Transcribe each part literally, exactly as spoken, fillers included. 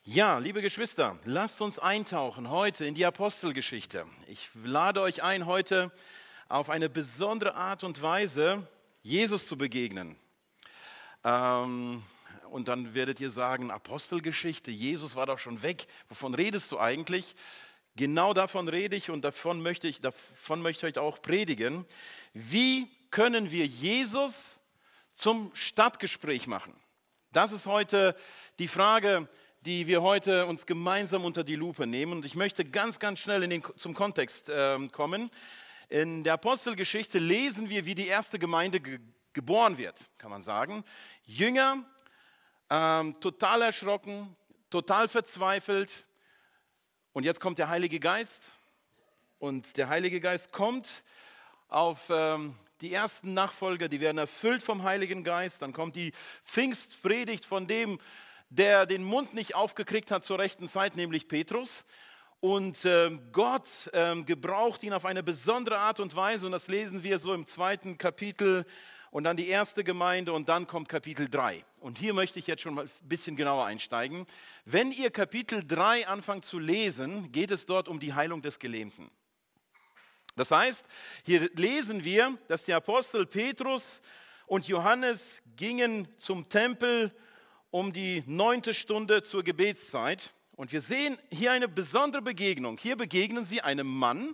Ja, liebe Geschwister, lasst uns eintauchen heute in die Apostelgeschichte. Ich lade euch ein, heute auf eine besondere Art und Weise Jesus zu begegnen. Ähm, und dann werdet ihr sagen, Apostelgeschichte, Jesus war doch schon weg. Wovon redest du eigentlich? Genau davon rede ich und davon möchte ich, davon möchte ich heute auch predigen. Wie können wir Jesus zum Stadtgespräch machen? Das ist heute die Frage, die wir heute uns gemeinsam unter die Lupe nehmen. Und ich möchte ganz, ganz schnell in den, zum Kontext äh, kommen. In der Apostelgeschichte lesen wir, wie die erste Gemeinde ge- geboren wird, kann man sagen. Jünger, ähm, total erschrocken, total verzweifelt. Und jetzt kommt der Heilige Geist. Und der Heilige Geist kommt auf ähm, die ersten Nachfolger, die werden erfüllt vom Heiligen Geist. Dann kommt die Pfingstpredigt von dem, der den Mund nicht aufgekriegt hat zur rechten Zeit, nämlich Petrus. Und äh, Gott äh, gebraucht ihn auf eine besondere Art und Weise. Und das lesen wir so im zweiten Kapitel und dann die erste Gemeinde und dann kommt Kapitel drei. Und hier möchte ich jetzt schon mal ein bisschen genauer einsteigen. Wenn ihr Kapitel drei anfangt zu lesen, geht es dort um die Heilung des Gelähmten. Das heißt, hier lesen wir, dass die Apostel Petrus und Johannes gingen zum Tempel um die neunte Stunde zur Gebetszeit. Und wir sehen hier eine besondere Begegnung. Hier begegnen sie einem Mann.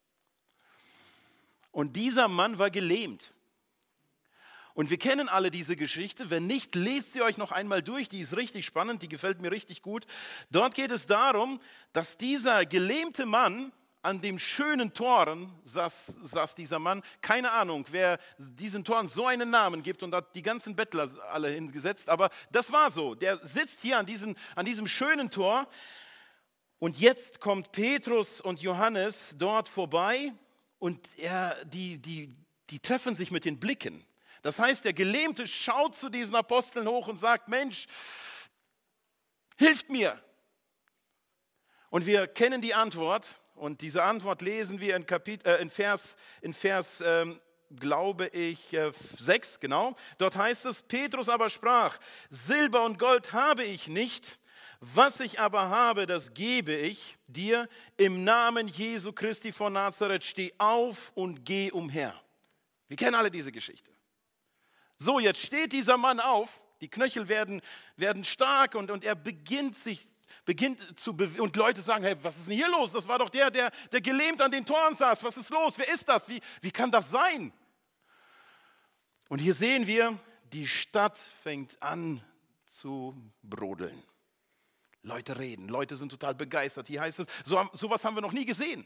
Und dieser Mann war gelähmt. Und wir kennen alle diese Geschichte. Wenn nicht, lest sie euch noch einmal durch. Die ist richtig spannend, die gefällt mir richtig gut. Dort geht es darum, dass dieser gelähmte Mann an dem schönen Toren saß, saß dieser Mann. Keine Ahnung, wer diesen Toren so einen Namen gibt und hat die ganzen Bettler alle hingesetzt. Aber das war so. Der sitzt hier an, diesen, an diesem schönen Tor. Und jetzt kommt Petrus und Johannes dort vorbei und er, die, die, die treffen sich mit den Blicken. Das heißt, der Gelähmte schaut zu diesen Aposteln hoch und sagt, Mensch, hilft mir. Und wir kennen die Antwort. Und diese Antwort lesen wir in, Kapit- äh, in Vers, in Vers ähm, glaube ich, äh, sechs, genau. Dort heißt es, Petrus aber sprach, Silber und Gold habe ich nicht, was ich aber habe, das gebe ich dir. Im Namen Jesu Christi von Nazareth steh auf und geh umher. Wir kennen alle diese Geschichte. So, jetzt steht dieser Mann auf, die Knöchel werden, werden stark und, und er beginnt sich beginnt zu be- und Leute sagen, hey, was ist denn hier los? Das war doch der, der, der gelähmt an den Toren saß. Was ist los? Wer ist das? Wie, wie kann das sein? Und hier sehen wir, die Stadt fängt an zu brodeln. Leute reden, Leute sind total begeistert. Hier heißt es, so, sowas haben wir noch nie gesehen.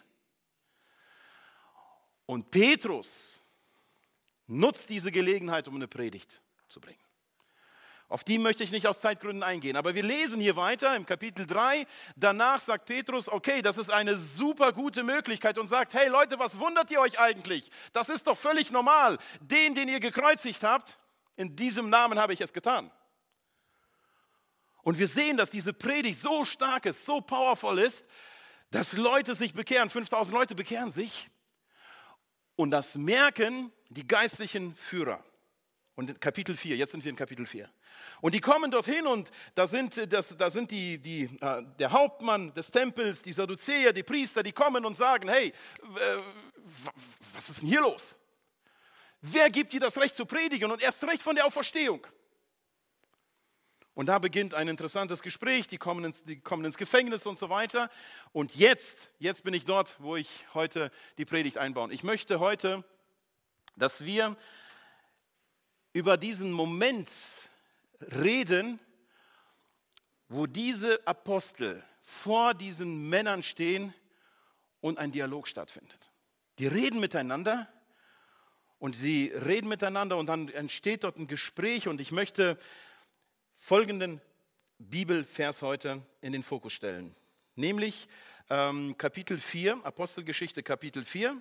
Und Petrus nutzt diese Gelegenheit, um eine Predigt zu bringen. Auf die möchte ich nicht aus Zeitgründen eingehen. Aber wir lesen hier weiter im Kapitel drei. Danach sagt Petrus, okay, das ist eine super gute Möglichkeit und sagt, hey Leute, was wundert ihr euch eigentlich? Das ist doch völlig normal. Den, den ihr gekreuzigt habt, in diesem Namen habe ich es getan. Und wir sehen, dass diese Predigt so stark ist, so powerful ist, dass Leute sich bekehren. fünftausend Leute bekehren sich. Und das merken die geistlichen Führer. Und in Kapitel vier, jetzt sind wir in Kapitel vier. Und die kommen dorthin und da sind, das, da sind die, die, äh, der Hauptmann des Tempels, die Sadduzäer, die Priester, die kommen und sagen, hey, äh, was ist denn hier los? Wer gibt dir das Recht zu predigen und erst recht von der Auferstehung? Und da beginnt ein interessantes Gespräch, die kommen, ins, die kommen ins Gefängnis und so weiter. Und jetzt, jetzt bin ich dort, wo ich heute die Predigt einbaue. Ich möchte heute, dass wir über diesen Moment reden, wo diese Apostel vor diesen Männern stehen und ein Dialog stattfindet. Die reden miteinander und sie reden miteinander und dann entsteht dort ein Gespräch und ich möchte folgenden Bibelvers heute in den Fokus stellen, nämlich ähm, Kapitel vier, Apostelgeschichte Kapitel vier.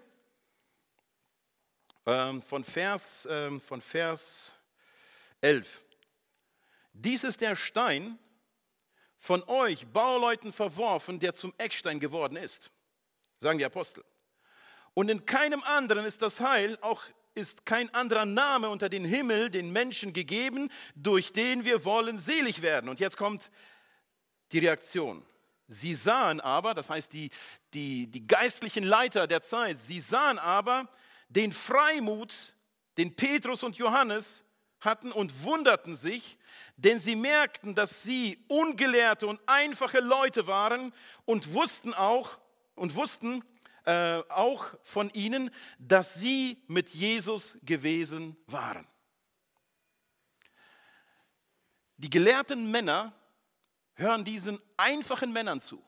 Von Vers, von Vers elf. Dies ist der Stein, von euch Bauleuten verworfen, der zum Eckstein geworden ist, sagen die Apostel. Und in keinem anderen ist das Heil, auch ist kein anderer Name unter den Himmel den Menschen gegeben, durch den wir wollen selig werden. Und jetzt kommt die Reaktion. Sie sahen aber, das heißt die, die, die geistlichen Leiter der Zeit, sie sahen aber den Freimut, den Petrus und Johannes hatten und wunderten sich, denn sie merkten, dass sie ungelehrte und einfache Leute waren und wussten auch, und wussten äh, auch von ihnen, dass sie mit Jesus gewesen waren. Die gelehrten Männer hören diesen einfachen Männern zu.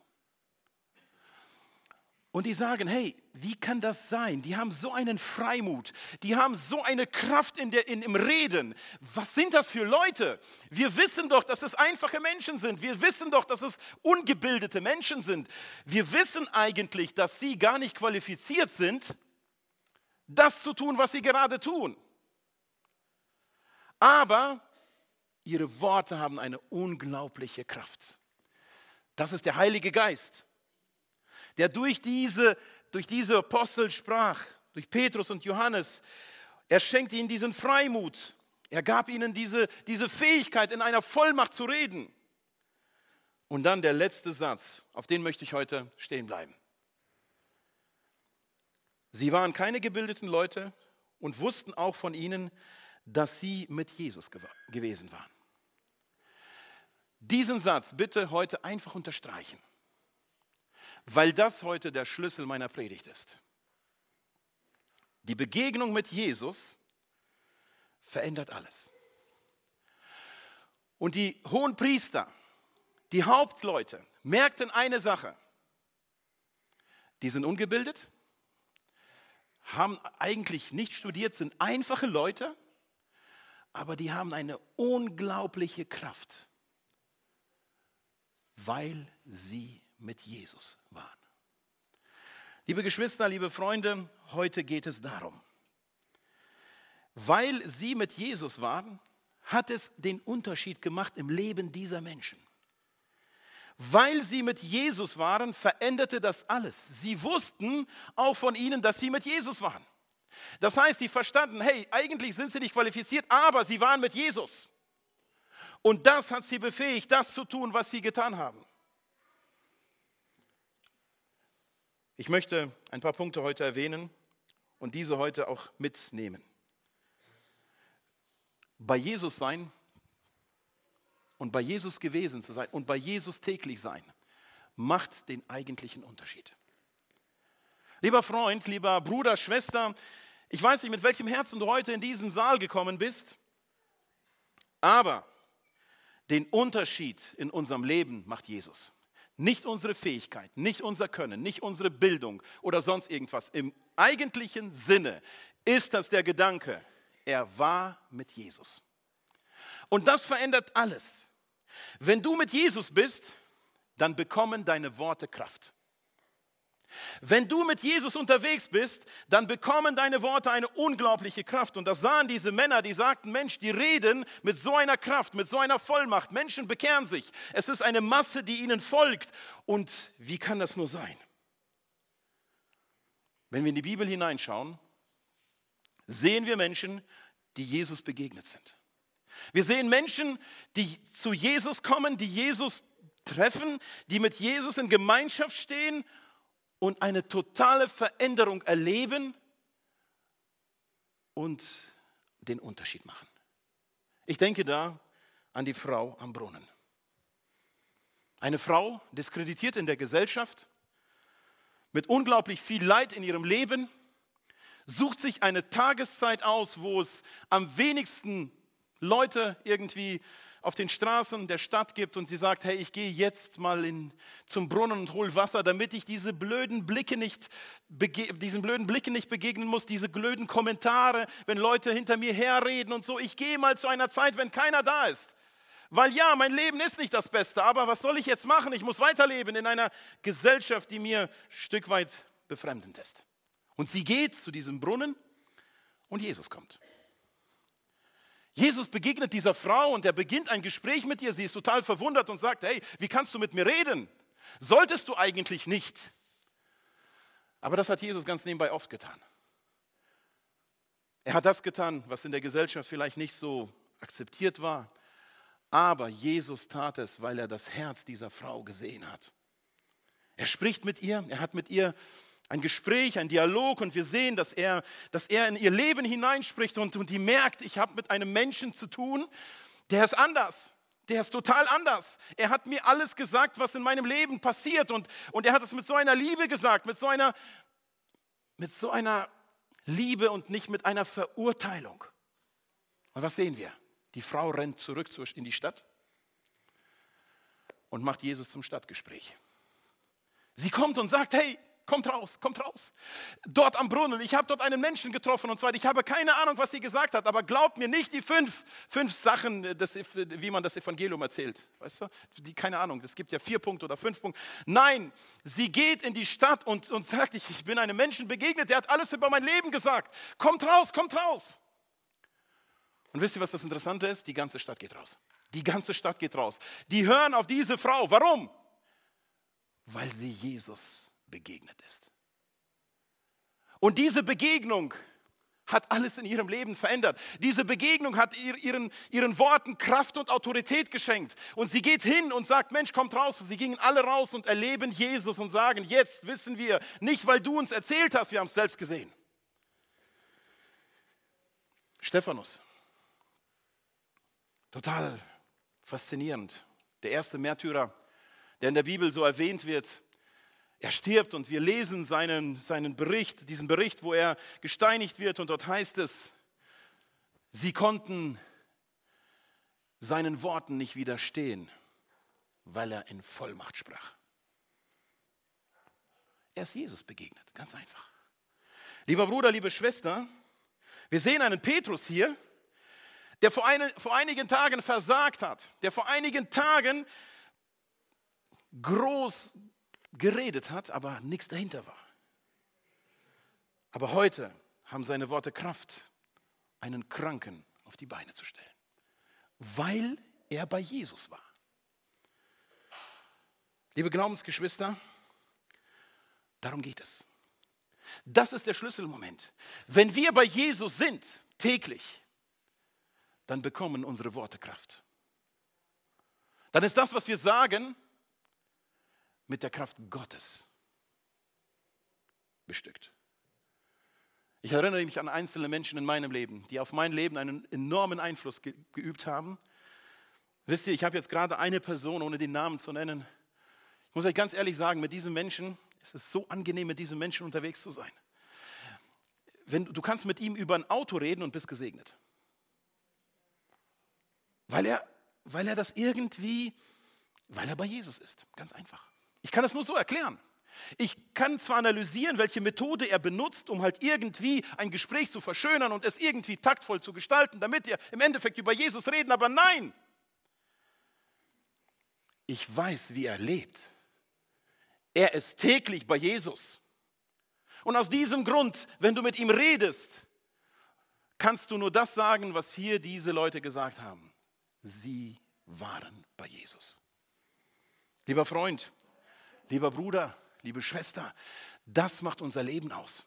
Und die sagen, hey, wie kann das sein? Die haben so einen Freimut, die haben so eine Kraft in der, in, im Reden. Was sind das für Leute? Wir wissen doch, dass es einfache Menschen sind. Wir wissen doch, dass es ungebildete Menschen sind. Wir wissen eigentlich, dass sie gar nicht qualifiziert sind, das zu tun, was sie gerade tun. Aber ihre Worte haben eine unglaubliche Kraft. Das ist der Heilige Geist, der durch diese, durch diese Apostel sprach, durch Petrus und Johannes. Er schenkte ihnen diesen Freimut. Er gab ihnen diese, diese Fähigkeit, in einer Vollmacht zu reden. Und dann der letzte Satz, auf den möchte ich heute stehen bleiben. Sie waren keine gebildeten Leute und wussten auch von ihnen, dass sie mit Jesus gew- gewesen waren. Diesen Satz bitte heute einfach unterstreichen, weil das heute der Schlüssel meiner Predigt ist. Die Begegnung mit Jesus verändert alles. Und die Hohenpriester, die Hauptleute, merkten eine Sache. Die sind ungebildet, haben eigentlich nicht studiert, sind einfache Leute, aber die haben eine unglaubliche Kraft, weil sie mit Jesus waren. Liebe Geschwister, liebe Freunde, heute geht es darum. Weil sie mit Jesus waren, hat es den Unterschied gemacht im Leben dieser Menschen. Weil sie mit Jesus waren, veränderte das alles. Sie wussten auch von ihnen, dass sie mit Jesus waren. Das heißt, sie verstanden, hey, eigentlich sind sie nicht qualifiziert, aber sie waren mit Jesus. Und das hat sie befähigt, das zu tun, was sie getan haben. Ich möchte ein paar Punkte heute erwähnen und diese heute auch mitnehmen. Bei Jesus sein und bei Jesus gewesen zu sein und bei Jesus täglich sein, macht den eigentlichen Unterschied. Lieber Freund, lieber Bruder, Schwester, ich weiß nicht, mit welchem Herzen du heute in diesen Saal gekommen bist, aber den Unterschied in unserem Leben macht Jesus. Nicht unsere Fähigkeit, nicht unser Können, nicht unsere Bildung oder sonst irgendwas. Im eigentlichen Sinne ist das der Gedanke, er war mit Jesus. Und das verändert alles. Wenn du mit Jesus bist, dann bekommen deine Worte Kraft. Wenn du mit Jesus unterwegs bist, dann bekommen deine Worte eine unglaubliche Kraft. Und das sahen diese Männer, die sagten, Mensch, die reden mit so einer Kraft, mit so einer Vollmacht. Menschen bekehren sich. Es ist eine Masse, die ihnen folgt. Und wie kann das nur sein? Wenn wir in die Bibel hineinschauen, sehen wir Menschen, die Jesus begegnet sind. Wir sehen Menschen, die zu Jesus kommen, die Jesus treffen, die mit Jesus in Gemeinschaft stehen und eine totale Veränderung erleben und den Unterschied machen. Ich denke da an die Frau am Brunnen. Eine Frau, diskreditiert in der Gesellschaft, mit unglaublich viel Leid in ihrem Leben, sucht sich eine Tageszeit aus, wo es am wenigsten Leute irgendwie auf den Straßen der Stadt gibt und sie sagt, hey, ich gehe jetzt mal in, zum Brunnen und hole Wasser, damit ich diese blöden Blicke nicht bege- diesen blöden Blicken nicht begegnen muss, diese blöden Kommentare, wenn Leute hinter mir herreden und so. Ich gehe mal zu einer Zeit, wenn keiner da ist. Weil ja, mein Leben ist nicht das Beste, aber was soll ich jetzt machen? Ich muss weiterleben in einer Gesellschaft, die mir ein Stück weit befremdend ist. Und sie geht zu diesem Brunnen und Jesus kommt. Jesus begegnet dieser Frau und er beginnt ein Gespräch mit ihr. Sie ist total verwundert und sagt, hey, wie kannst du mit mir reden? Solltest du eigentlich nicht. Aber das hat Jesus ganz nebenbei oft getan. Er hat das getan, was in der Gesellschaft vielleicht nicht so akzeptiert war. Aber Jesus tat es, weil er das Herz dieser Frau gesehen hat. Er spricht mit ihr, er hat mit ihr ein Gespräch, ein Dialog und wir sehen, dass er, dass er in ihr Leben hineinspricht und, und die merkt, ich habe mit einem Menschen zu tun, der ist anders. Der ist total anders. Er hat mir alles gesagt, was in meinem Leben passiert. Und, und er hat es mit so einer Liebe gesagt, mit so einer, mit so einer Liebe und nicht mit einer Verurteilung. Und was sehen wir? Die Frau rennt zurück in die Stadt und macht Jesus zum Stadtgespräch. Sie kommt und sagt, hey, kommt raus, kommt raus. Dort am Brunnen, ich habe dort einen Menschen getroffen und so weiter. Ich habe keine Ahnung, was sie gesagt hat, aber glaubt mir nicht die fünf, fünf Sachen, das, wie man das Evangelium erzählt. Weißt du? Die, keine Ahnung, es gibt ja vier Punkte oder fünf Punkte. Nein, sie geht in die Stadt und, und sagt, ich, ich bin einem Menschen begegnet, der hat alles über mein Leben gesagt. Kommt raus, kommt raus. Und wisst ihr, was das Interessante ist? Die ganze Stadt geht raus. Die ganze Stadt geht raus. Die hören auf diese Frau. Warum? Weil sie Jesus begegnet ist. Und diese Begegnung hat alles in ihrem Leben verändert. Diese Begegnung hat ihr, ihren, ihren Worten Kraft und Autorität geschenkt. Und sie geht hin und sagt, Mensch, kommt raus. Und sie gingen alle raus und erleben Jesus und sagen, jetzt wissen wir, nicht weil du uns erzählt hast, wir haben es selbst gesehen. Stephanus. Total faszinierend. Der erste Märtyrer, der in der Bibel so erwähnt wird. Er stirbt und wir lesen seinen, seinen Bericht, diesen Bericht, wo er gesteinigt wird und dort heißt es, sie konnten seinen Worten nicht widerstehen, weil er in Vollmacht sprach. Er ist Jesus begegnet, ganz einfach. Lieber Bruder, liebe Schwester, wir sehen einen Petrus hier, der vor, eine, vor einigen Tagen versagt hat, der vor einigen Tagen groß geredet hat, aber nichts dahinter war. Aber heute haben seine Worte Kraft, einen Kranken auf die Beine zu stellen, weil er bei Jesus war. Liebe Glaubensgeschwister, darum geht es. Das ist der Schlüsselmoment. Wenn wir bei Jesus sind, täglich, dann bekommen unsere Worte Kraft. Dann ist das, was wir sagen, mit der Kraft Gottes bestückt. Ich erinnere mich an einzelne Menschen in meinem Leben, die auf mein Leben einen enormen Einfluss ge- geübt haben. Wisst ihr, ich habe jetzt gerade eine Person, ohne den Namen zu nennen. Ich muss euch ganz ehrlich sagen, mit diesem Menschen, es ist so angenehm, mit diesem Menschen unterwegs zu sein. Wenn, du kannst mit ihm über ein Auto reden und bist gesegnet. Weil er, weil er das irgendwie, weil er bei Jesus ist. Ganz einfach. Ich kann das nur so erklären. Ich kann zwar analysieren, welche Methode er benutzt, um halt irgendwie ein Gespräch zu verschönern und es irgendwie taktvoll zu gestalten, damit wir im Endeffekt über Jesus reden, aber nein. Ich weiß, wie er lebt. Er ist täglich bei Jesus. Und aus diesem Grund, wenn du mit ihm redest, kannst du nur das sagen, was hier diese Leute gesagt haben. Sie waren bei Jesus. Lieber Freund, lieber Bruder, liebe Schwester, das macht unser Leben aus.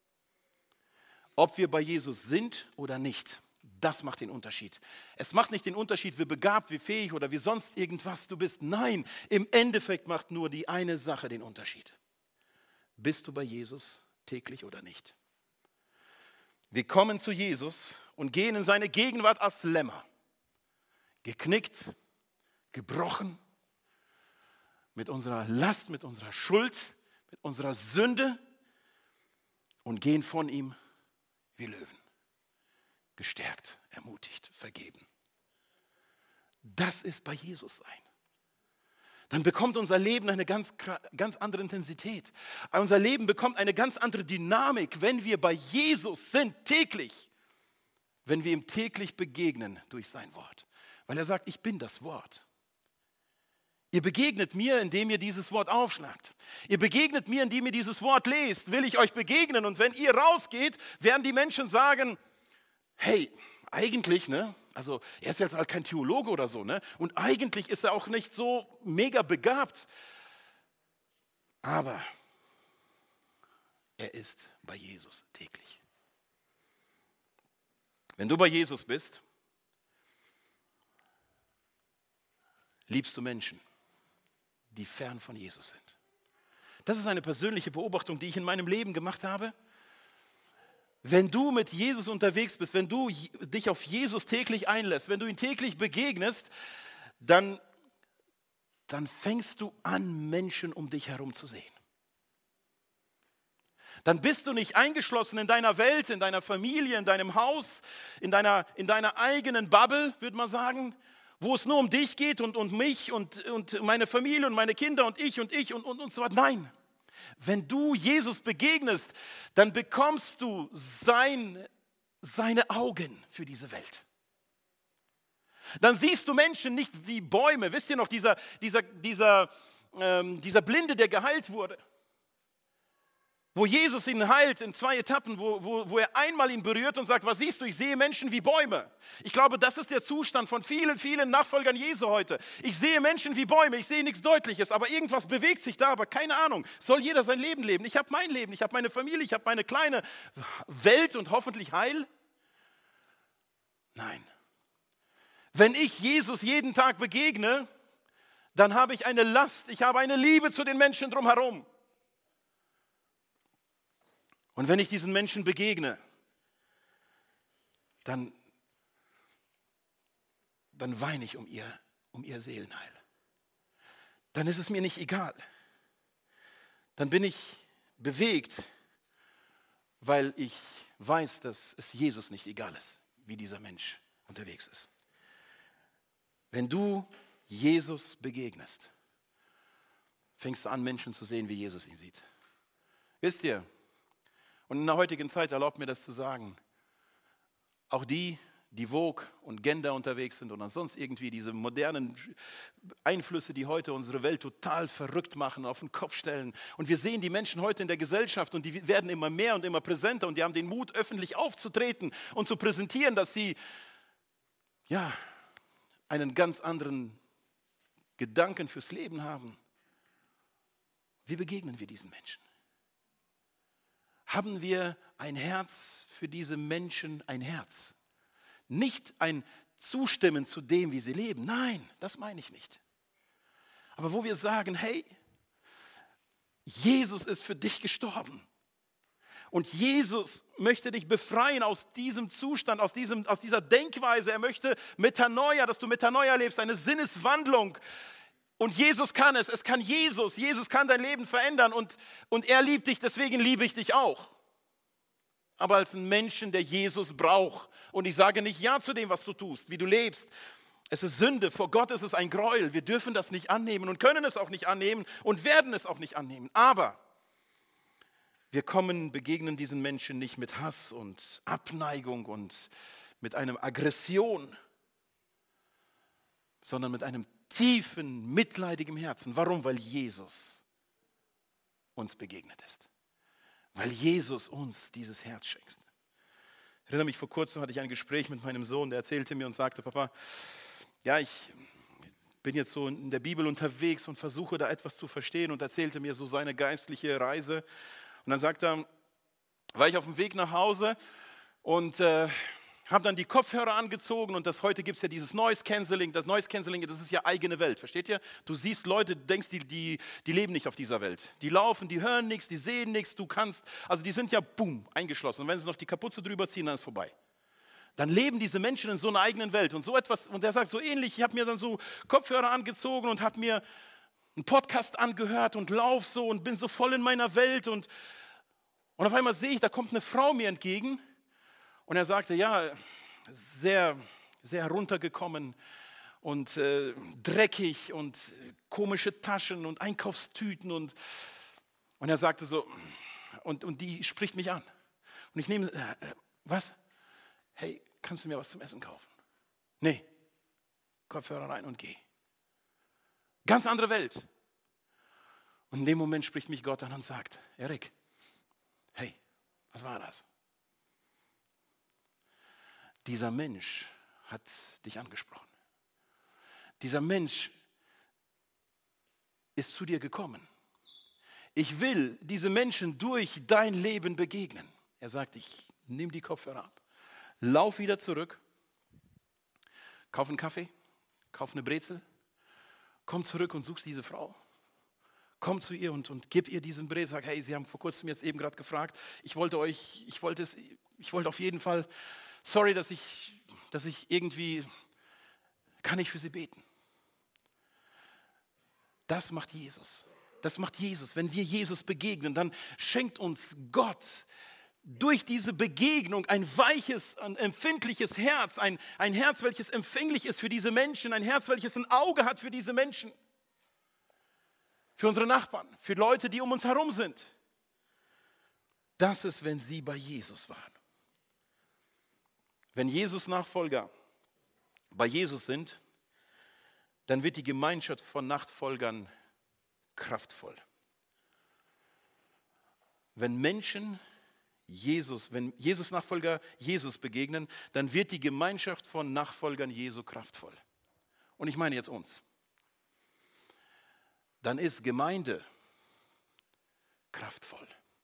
Ob wir bei Jesus sind oder nicht, das macht den Unterschied. Es macht nicht den Unterschied, wie begabt, wie fähig oder wie sonst irgendwas du bist. Nein, im Endeffekt macht nur die eine Sache den Unterschied. Bist du bei Jesus täglich oder nicht? Wir kommen zu Jesus und gehen in seine Gegenwart als Lämmer. Geknickt, gebrochen, mit unserer Last, mit unserer Schuld, mit unserer Sünde und gehen von ihm wie Löwen. Gestärkt, ermutigt, vergeben. Das ist bei Jesus sein. Dann bekommt unser Leben eine ganz, ganz andere Intensität. Unser Leben bekommt eine ganz andere Dynamik, wenn wir bei Jesus sind, täglich. Wenn wir ihm täglich begegnen durch sein Wort. Weil er sagt, ich bin das Wort. Ihr begegnet mir, indem ihr dieses Wort aufschlagt. Ihr begegnet mir, indem ihr dieses Wort lest. Will ich euch begegnen? Und wenn ihr rausgeht, werden die Menschen sagen, hey, eigentlich, ne? Also er ist jetzt halt kein Theologe oder so, ne? Und eigentlich ist er auch nicht so mega begabt. Aber er ist bei Jesus täglich. Wenn du bei Jesus bist, liebst du Menschen, die fern von Jesus sind? Das ist eine persönliche Beobachtung, die ich in meinem Leben gemacht habe. Wenn du mit Jesus unterwegs bist, wenn du dich auf Jesus täglich einlässt, wenn du ihn täglich begegnest, dann, dann fängst du an, Menschen um dich herum zu sehen. Dann bist du nicht eingeschlossen in deiner Welt, in deiner Familie, in deinem Haus, in deiner, in deiner eigenen Bubble, würde man sagen, wo es nur um dich geht und, und mich und, und meine Familie und meine Kinder und ich und ich und, und, und so weiter. Nein, wenn du Jesus begegnest, dann bekommst du sein, seine Augen für diese Welt. Dann siehst du Menschen nicht wie Bäume. Wisst ihr noch, dieser, dieser, dieser, ähm, dieser Blinde, der geheilt wurde, wo Jesus ihn heilt in zwei Etappen, wo, wo, wo er einmal ihn berührt und sagt, was siehst du, ich sehe Menschen wie Bäume. Ich glaube, das ist der Zustand von vielen, vielen Nachfolgern Jesu heute. Ich sehe Menschen wie Bäume, ich sehe nichts Deutliches, aber irgendwas bewegt sich da, aber keine Ahnung. Soll jeder sein Leben leben? Ich habe mein Leben, ich habe meine Familie, ich habe meine kleine Welt und hoffentlich Heil. Nein. Wenn ich Jesus jeden Tag begegne, dann habe ich eine Last, ich habe eine Liebe zu den Menschen drumherum. Und wenn ich diesen Menschen begegne, dann, dann weine ich um ihr, um ihr Seelenheil. Dann ist es mir nicht egal. Dann bin ich bewegt, weil ich weiß, dass es Jesus nicht egal ist, wie dieser Mensch unterwegs ist. Wenn du Jesus begegnest, fängst du an, Menschen zu sehen, wie Jesus ihn sieht. Wisst ihr, und in der heutigen Zeit erlaubt mir das zu sagen, auch die, die Vogue und Gender unterwegs sind und sonst irgendwie diese modernen Einflüsse, die heute unsere Welt total verrückt machen, auf den Kopf stellen. Und wir sehen die Menschen heute in der Gesellschaft und die werden immer mehr und immer präsenter und die haben den Mut, öffentlich aufzutreten und zu präsentieren, dass sie ja, einen ganz anderen Gedanken fürs Leben haben. Wie begegnen wir diesen Menschen? Haben wir ein Herz für diese Menschen, ein Herz? Nicht ein Zustimmen zu dem, wie sie leben. Nein, das meine ich nicht. Aber wo wir sagen, hey, Jesus ist für dich gestorben. Und Jesus möchte dich befreien aus diesem Zustand, aus, diesem, aus dieser Denkweise. Er möchte Metanoia, dass du Metanoia lebst, eine Sinneswandlung. Und Jesus kann es, es kann Jesus. Jesus kann dein Leben verändern und, und er liebt dich, deswegen liebe ich dich auch. Aber als einen Menschen, der Jesus braucht. Und ich sage nicht ja zu dem, was du tust, wie du lebst. Es ist Sünde, vor Gott ist es ein Gräuel. Wir dürfen das nicht annehmen und können es auch nicht annehmen und werden es auch nicht annehmen. Aber wir kommen, begegnen diesen Menschen nicht mit Hass und Abneigung und mit einer Aggression, sondern mit einem tiefen, mitleidigem Herzen. Warum? Weil Jesus uns begegnet ist. Weil Jesus uns dieses Herz schenkt. Ich erinnere mich, vor kurzem hatte ich ein Gespräch mit meinem Sohn, der erzählte mir und sagte, Papa, ja, ich bin jetzt so in der Bibel unterwegs und versuche da etwas zu verstehen und erzählte mir so seine geistliche Reise. Und dann sagt er, war ich auf dem Weg nach Hause und äh, habe dann die Kopfhörer angezogen und das, heute gibt es ja dieses Noise Cancelling. Das Noise Cancelling, das ist ja eigene Welt, versteht ihr? Du siehst Leute, du denkst, die, die, die leben nicht auf dieser Welt. Die laufen, die hören nichts, die sehen nichts, du kannst, also die sind ja, boom, eingeschlossen. Und wenn sie noch die Kapuze drüber ziehen, dann ist es vorbei. Dann leben diese Menschen in so einer eigenen Welt und so etwas, und er sagt so ähnlich, ich habe mir dann so Kopfhörer angezogen und habe mir einen Podcast angehört und lauf so und bin so voll in meiner Welt und, und auf einmal sehe ich, da kommt eine Frau mir entgegen. Und er sagte, ja, sehr, sehr heruntergekommen und äh, dreckig und komische Taschen und Einkaufstüten. Und, und er sagte so, und, und die spricht mich an. Und ich nehme, äh, was? Hey, kannst du mir was zum Essen kaufen? Nee, Kopfhörer rein und geh. Ganz andere Welt. Und in dem Moment spricht mich Gott an und sagt, Erik, hey, was war das? Dieser Mensch hat dich angesprochen. Dieser Mensch ist zu dir gekommen. Ich will diese Menschen durch dein Leben begegnen. Er sagt, ich nehme die Kopfhörer ab, lauf wieder zurück, kauf einen Kaffee, kauf eine Brezel komm zurück und such diese Frau. Komm zu ihr und, und gib ihr diesen Brief. Sag, hey, Sie haben vor kurzem jetzt eben gerade gefragt. Ich wollte euch, ich wollte es, ich wollte auf jeden Fall, sorry, dass ich, dass ich irgendwie, kann ich für Sie beten. Das macht Jesus. Das macht Jesus. Wenn wir Jesus begegnen, dann schenkt uns Gott durch diese Begegnung ein weiches, ein empfindliches Herz, ein, ein Herz, welches empfänglich ist für diese Menschen, ein Herz, welches ein Auge hat für diese Menschen. Für unsere Nachbarn, für Leute, die um uns herum sind. Das ist, wenn sie bei Jesus waren. Wenn Jesus-Nachfolger bei Jesus sind, dann wird die Gemeinschaft von Nachfolgern kraftvoll. Wenn Menschen Jesus, wenn Jesus-Nachfolger Jesus begegnen, dann wird die Gemeinschaft von Nachfolgern Jesu kraftvoll. Und ich meine jetzt uns. Dann ist Gemeinde kraftvoll.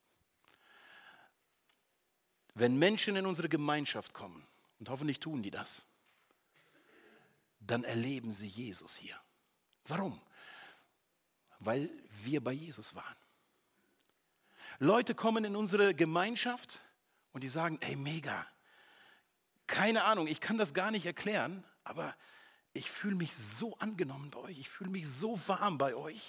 Wenn Menschen in unsere Gemeinschaft kommen, und hoffentlich tun die das, dann erleben sie Jesus hier. Warum? Weil wir bei Jesus waren. Leute kommen in unsere Gemeinschaft und die sagen, ey, mega, keine Ahnung, ich kann das gar nicht erklären, aber ich fühle mich so angenommen bei euch, ich fühle mich so warm bei euch.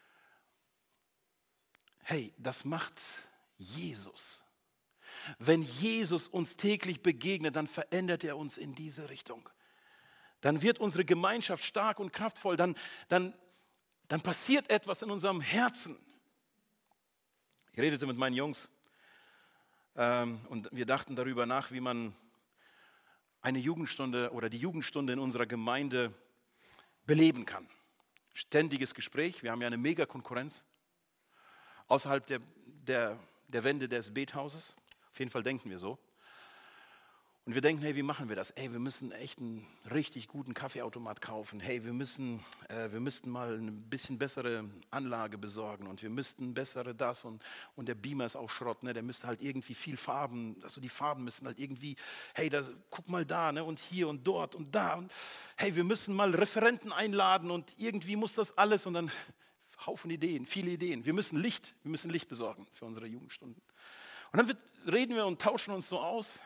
Hey, das macht Jesus. Wenn Jesus uns täglich begegnet, dann verändert er uns in diese Richtung. Dann wird unsere Gemeinschaft stark und kraftvoll, dann, dann, dann passiert etwas in unserem Herzen. Ich redete mit meinen Jungs ähm, und wir dachten darüber nach, wie man eine Jugendstunde oder die Jugendstunde in unserer Gemeinde beleben kann. Ständiges Gespräch, wir haben ja eine Mega-Konkurrenz außerhalb der, der, der Wände des Bethauses. Auf jeden Fall denken wir so. Und wir denken, hey, wie machen wir das? Ey, wir müssen echt einen richtig guten Kaffeeautomat kaufen. Hey, wir müssen, äh, wir müssten mal eine bisschen bessere Anlage besorgen und wir müssten bessere das und, und der Beamer ist auch Schrott, ne? Der müsste halt irgendwie viel Farben, also die Farben müssen halt irgendwie, hey, das, guck mal da, ne? Und hier und dort und da und hey, wir müssen mal Referenten einladen und irgendwie muss das alles und dann Haufen Ideen, viele Ideen. Wir müssen Licht, wir müssen Licht besorgen für unsere Jugendstunden. Und dann wird, reden wir und tauschen uns so aus.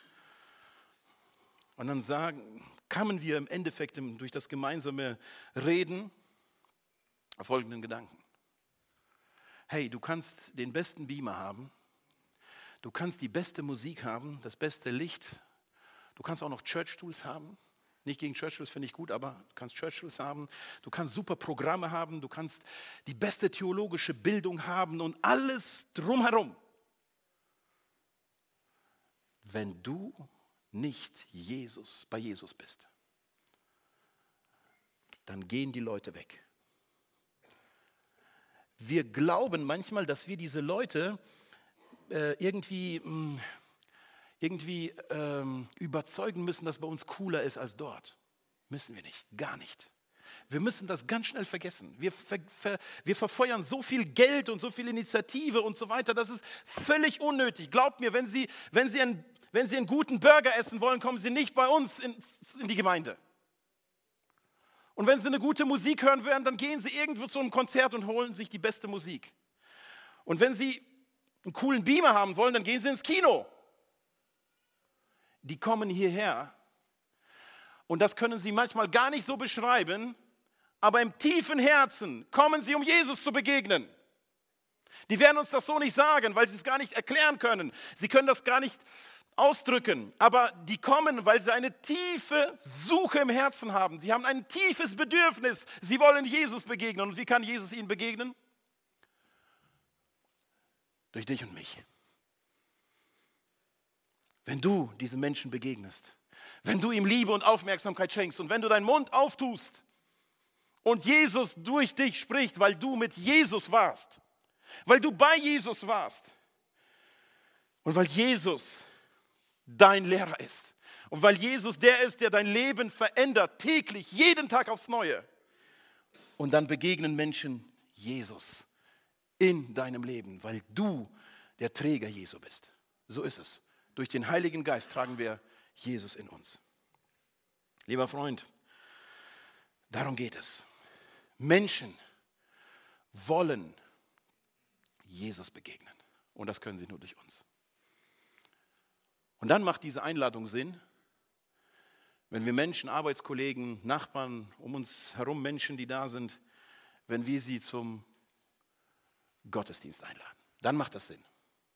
Und dann sagen, kamen wir im Endeffekt durch das gemeinsame Reden auf folgenden Gedanken. Hey, du kannst den besten Beamer haben, du kannst die beste Musik haben, das beste Licht, du kannst auch noch Church Tools haben. Nicht gegen Church Tools, finde ich gut, aber du kannst Church Tools haben, du kannst super Programme haben, du kannst die beste theologische Bildung haben und alles drumherum. Wenn du nicht Jesus, bei Jesus bist, dann gehen die Leute weg. Wir glauben manchmal, dass wir diese Leute äh, irgendwie, mh, irgendwie ähm, überzeugen müssen, dass bei uns cooler ist als dort. Müssen wir nicht, gar nicht. Wir müssen das ganz schnell vergessen. Wir, ver, ver, wir verfeuern so viel Geld und so viel Initiative und so weiter, das ist völlig unnötig. Glaubt mir, wenn Sie, wenn Sie ein Wenn Sie einen guten Burger essen wollen, kommen Sie nicht bei uns in, in die Gemeinde. Und wenn Sie eine gute Musik hören wollen, dann gehen Sie irgendwo zu einem Konzert und holen sich die beste Musik. Und wenn Sie einen coolen Beamer haben wollen, dann gehen Sie ins Kino. Die kommen hierher und das können Sie manchmal gar nicht so beschreiben, aber im tiefen Herzen kommen Sie, um Jesus zu begegnen. Die werden uns das so nicht sagen, weil sie es gar nicht erklären können. Sie können das gar nicht ausdrücken, aber die kommen, weil sie eine tiefe Suche im Herzen haben. Sie haben ein tiefes Bedürfnis. Sie wollen Jesus begegnen. Und wie kann Jesus ihnen begegnen? Durch dich und mich. Wenn du diesen Menschen begegnest, wenn du ihm Liebe und Aufmerksamkeit schenkst und wenn du deinen Mund auftust und Jesus durch dich spricht, weil du mit Jesus warst, weil du bei Jesus warst und weil Jesus dein Lehrer ist und weil Jesus der ist, der dein Leben verändert, täglich, jeden Tag aufs Neue. Und dann begegnen Menschen Jesus in deinem Leben, weil du der Träger Jesu bist. So ist es. Durch den Heiligen Geist tragen wir Jesus in uns. Lieber Freund, darum geht es. Menschen wollen Jesus begegnen. Und das können sie nur durch uns. Und dann macht diese Einladung Sinn, wenn wir Menschen, Arbeitskollegen, Nachbarn, um uns herum Menschen, die da sind, wenn wir sie zum Gottesdienst einladen. Dann macht das Sinn.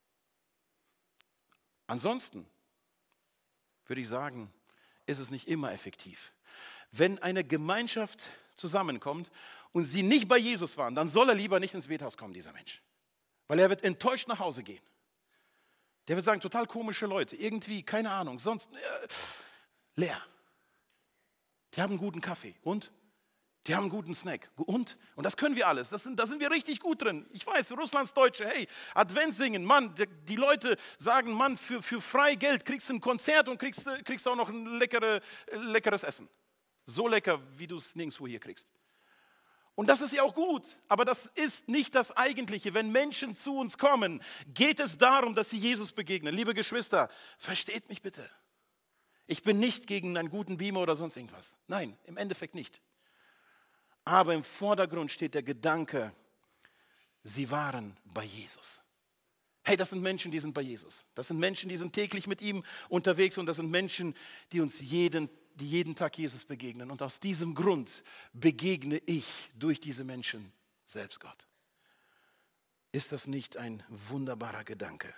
Ansonsten würde ich sagen, ist es nicht immer effektiv. Wenn eine Gemeinschaft zusammenkommt und sie nicht bei Jesus waren, dann soll er lieber nicht ins Bethaus kommen, dieser Mensch. Weil er wird enttäuscht nach Hause gehen. Der wird sagen, total komische Leute, irgendwie, keine Ahnung, sonst äh, leer. Die haben einen guten Kaffee und die haben einen guten Snack und, und das können wir alles, das sind, da sind wir richtig gut drin. Ich weiß, Russlands Deutsche, hey, Advent singen, Mann, die, die Leute sagen, Mann, für, für frei Geld kriegst du ein Konzert und kriegst, kriegst auch noch ein leckere, leckeres Essen. So lecker, wie du es nirgendwo hier kriegst. Und das ist ja auch gut, aber das ist nicht das Eigentliche. Wenn Menschen zu uns kommen, geht es darum, dass sie Jesus begegnen. Liebe Geschwister, versteht mich bitte. Ich bin nicht gegen einen guten Beamer oder sonst irgendwas. Nein, im Endeffekt nicht. Aber im Vordergrund steht der Gedanke, sie waren bei Jesus. Hey, das sind Menschen, die sind bei Jesus. Das sind Menschen, die sind täglich mit ihm unterwegs und das sind Menschen, die uns jeden, die jeden Tag Jesus begegnen. Und aus diesem Grund begegne ich durch diese Menschen selbst Gott. Ist das nicht ein wunderbarer Gedanke?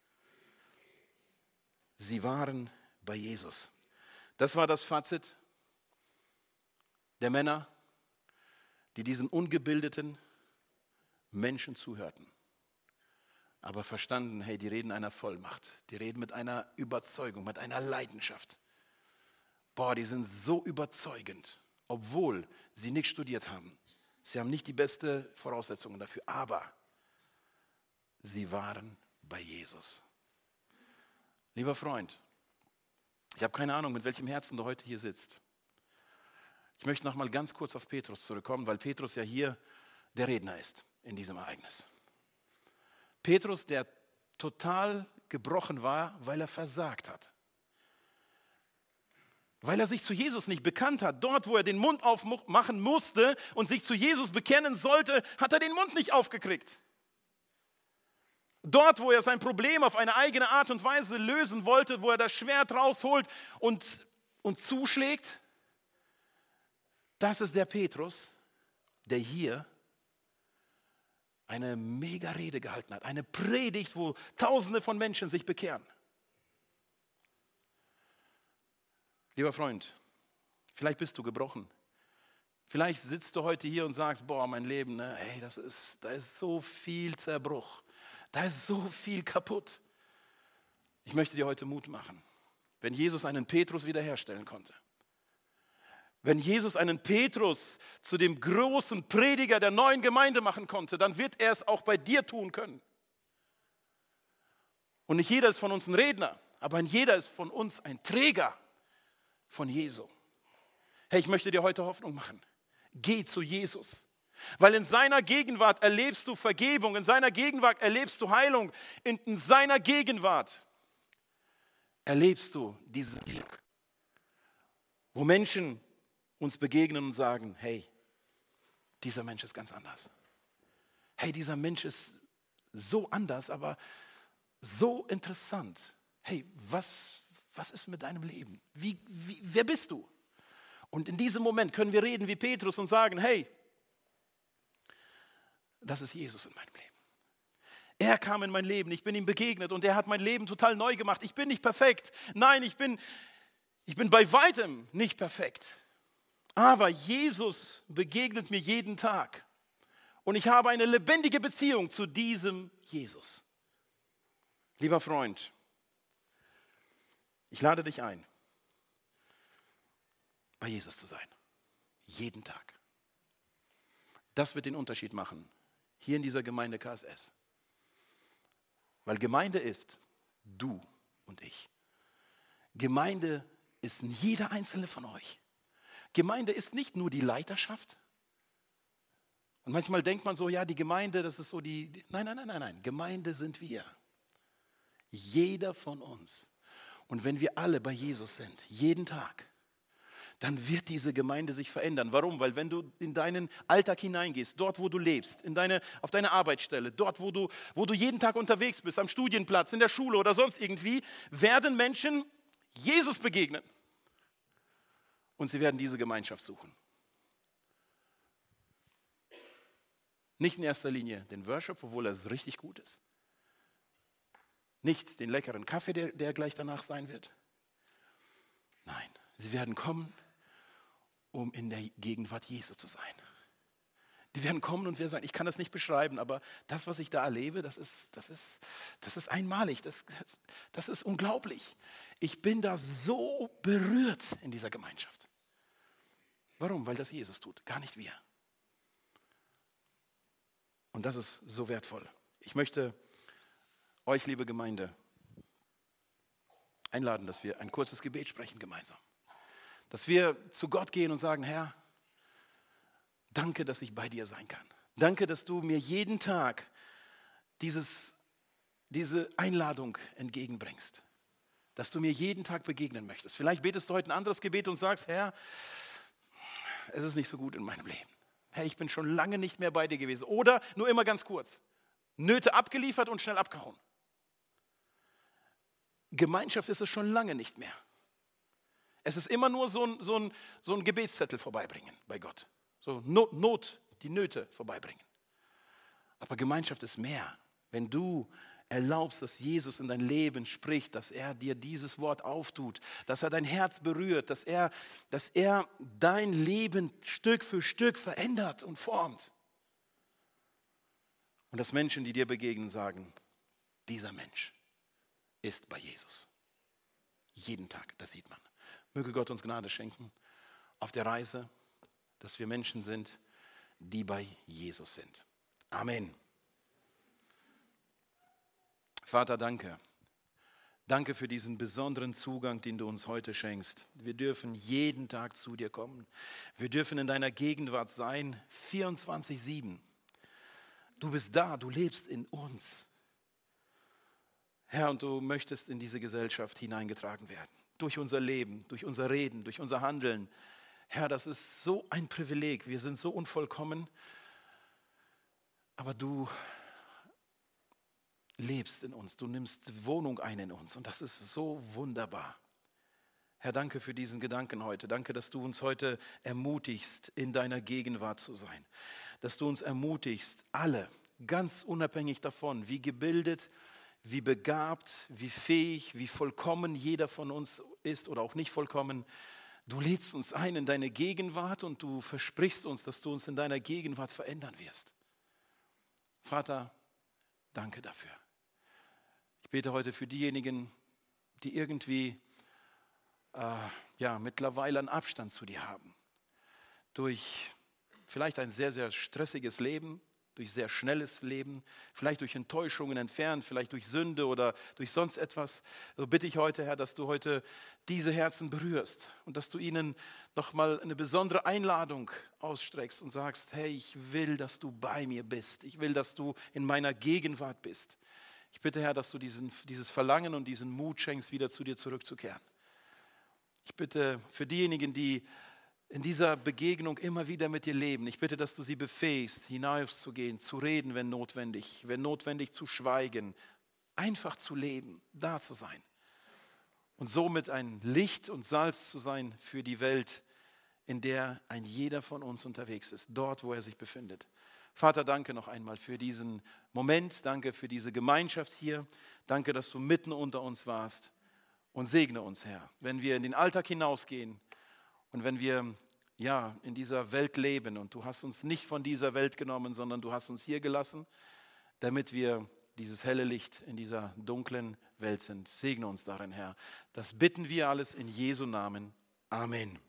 Sie waren bei Jesus. Das war das Fazit der Männer, die diesen ungebildeten Menschen zuhörten. Aber verstanden, hey, die reden einer Vollmacht. Die reden mit einer Überzeugung, mit einer Leidenschaft. Boah, die sind so überzeugend, obwohl sie nicht studiert haben. Sie haben nicht die besten Voraussetzungen dafür, aber sie waren bei Jesus. Lieber Freund, ich habe keine Ahnung, mit welchem Herzen du heute hier sitzt. Ich möchte noch mal ganz kurz auf Petrus zurückkommen, weil Petrus ja hier der Redner ist in diesem Ereignis. Petrus, der total gebrochen war, weil er versagt hat. Weil er sich zu Jesus nicht bekannt hat. Dort, wo er den Mund aufmachen musste und sich zu Jesus bekennen sollte, hat er den Mund nicht aufgekriegt. Dort, wo er sein Problem auf eine eigene Art und Weise lösen wollte, wo er das Schwert rausholt und, und zuschlägt, das ist der Petrus, der hier eine mega Rede gehalten hat. Eine Predigt, wo Tausende von Menschen sich bekehren. Lieber Freund, vielleicht bist du gebrochen. Vielleicht sitzt du heute hier und sagst, boah, mein Leben, ne, ey, das ist, da ist so viel Zerbruch. Da ist so viel kaputt. Ich möchte dir heute Mut machen. Wenn Jesus einen Petrus wiederherstellen konnte, wenn Jesus einen Petrus zu dem großen Prediger der neuen Gemeinde machen konnte, dann wird er es auch bei dir tun können. Und nicht jeder ist von uns ein Redner, aber jeder ist von uns ein Träger von Jesu. Hey, ich möchte dir heute Hoffnung machen. Geh zu Jesus. Weil in seiner Gegenwart erlebst du Vergebung, in seiner Gegenwart erlebst du Heilung, in, in seiner Gegenwart erlebst du dieses Glück, wo Menschen uns begegnen und sagen, hey, dieser Mensch ist ganz anders. Hey, dieser Mensch ist so anders, aber so interessant. Hey, was, was ist mit deinem Leben? Wie, wie, wer bist du? Und in diesem Moment können wir reden wie Petrus und sagen, hey, das ist Jesus in meinem Leben. Er kam in mein Leben, ich bin ihm begegnet und er hat mein Leben total neu gemacht. Ich bin nicht perfekt. Nein, ich bin, ich bin bei weitem nicht perfekt. Aber Jesus begegnet mir jeden Tag. Und ich habe eine lebendige Beziehung zu diesem Jesus. Lieber Freund, ich lade dich ein, bei Jesus zu sein. Jeden Tag. Das wird den Unterschied machen. Hier in dieser Gemeinde K S S. Weil Gemeinde ist du und ich. Gemeinde ist jeder einzelne von euch. Gemeinde ist nicht nur die Leiterschaft. Und manchmal denkt man so, ja, die Gemeinde, das ist so die, die nein, nein, nein, nein, nein. Gemeinde sind wir. Jeder von uns. Und wenn wir alle bei Jesus sind, jeden Tag, dann wird diese Gemeinde sich verändern. Warum? Weil wenn du in deinen Alltag hineingehst, dort wo du lebst, in deine, auf deine Arbeitsstelle, dort wo du, wo du jeden Tag unterwegs bist, am Studienplatz, in der Schule oder sonst irgendwie, werden Menschen Jesus begegnen. Und sie werden diese Gemeinschaft suchen. Nicht in erster Linie den Worship, obwohl er richtig gut ist. Nicht den leckeren Kaffee, der, der gleich danach sein wird. Nein, sie werden kommen, um in der Gegenwart Jesu zu sein. Die werden kommen und werden sagen, ich kann das nicht beschreiben, aber das, was ich da erlebe, das ist, das ist, das ist einmalig, das, das ist unglaublich. Ich bin da so berührt in dieser Gemeinschaft. Warum? Weil das Jesus tut, gar nicht wir. Und das ist so wertvoll. Ich möchte euch, liebe Gemeinde, einladen, dass wir ein kurzes Gebet sprechen gemeinsam. Dass wir zu Gott gehen und sagen, Herr, danke, dass ich bei dir sein kann. Danke, dass du mir jeden Tag dieses, diese Einladung entgegenbringst. Dass du mir jeden Tag begegnen möchtest. Vielleicht betest du heute ein anderes Gebet und sagst, Herr, es ist nicht so gut in meinem Leben. Herr, ich bin schon lange nicht mehr bei dir gewesen. Oder nur immer ganz kurz. Nöte abgeliefert und schnell abgehauen. Gemeinschaft ist es schon lange nicht mehr. Es ist immer nur so ein, so ein, so ein Gebetszettel vorbeibringen bei Gott. So Not, Not, die Nöte vorbeibringen. Aber Gemeinschaft ist mehr. Wenn du erlaubst, dass Jesus in dein Leben spricht, dass er dir dieses Wort auftut, dass er dein Herz berührt, dass er, dass er dein Leben Stück für Stück verändert und formt. Und dass Menschen, die dir begegnen, sagen, dieser Mensch ist bei Jesus. Jeden Tag, das sieht man. Möge Gott uns Gnade schenken auf der Reise, dass wir Menschen sind, die bei Jesus sind. Amen. Vater, danke. Danke für diesen besonderen Zugang, den du uns heute schenkst. Wir dürfen jeden Tag zu dir kommen. Wir dürfen in deiner Gegenwart sein, vierundzwanzig sieben. Du bist da, du lebst in uns. Herr, und du möchtest in diese Gesellschaft hineingetragen werden. Durch unser Leben, durch unser Reden, durch unser Handeln. Herr, das ist so ein Privileg. Wir sind so unvollkommen. Aber du lebst in uns. Du nimmst Wohnung ein in uns. Und das ist so wunderbar. Herr, danke für diesen Gedanken heute. Danke, dass du uns heute ermutigst, in deiner Gegenwart zu sein. Dass du uns ermutigst, alle, ganz unabhängig davon, wie gebildet, wie begabt, wie fähig, wie vollkommen jeder von uns ist oder auch nicht vollkommen. Du lädst uns ein in deine Gegenwart und du versprichst uns, dass du uns in deiner Gegenwart verändern wirst. Vater, danke dafür. Ich bete heute für diejenigen, die irgendwie äh, ja, mittlerweile einen Abstand zu dir haben. Durch vielleicht ein sehr, sehr stressiges Leben, durch sehr schnelles Leben, vielleicht durch Enttäuschungen entfernt, vielleicht durch Sünde oder durch sonst etwas. So bitte ich heute, Herr, dass du heute diese Herzen berührst und dass du ihnen nochmal eine besondere Einladung ausstreckst und sagst, hey, ich will, dass du bei mir bist. Ich will, dass du in meiner Gegenwart bist. Ich bitte, Herr, dass du diesen, dieses Verlangen und diesen Mut schenkst, wieder zu dir zurückzukehren. Ich bitte für diejenigen, die in dieser Begegnung immer wieder mit dir leben. Ich bitte, dass du sie befähigst, hinauszugehen, zu reden, wenn notwendig, wenn notwendig zu schweigen, einfach zu leben, da zu sein und somit ein Licht und Salz zu sein für die Welt, in der ein jeder von uns unterwegs ist, dort, wo er sich befindet. Vater, danke noch einmal für diesen Moment, danke für diese Gemeinschaft hier, danke, dass du mitten unter uns warst und segne uns, Herr, wenn wir in den Alltag hinausgehen. Und wenn wir ja, in dieser Welt leben und du hast uns nicht von dieser Welt genommen, sondern du hast uns hier gelassen, damit wir dieses helle Licht in dieser dunklen Welt sind. Segne uns darin, Herr. Das bitten wir alles in Jesu Namen. Amen.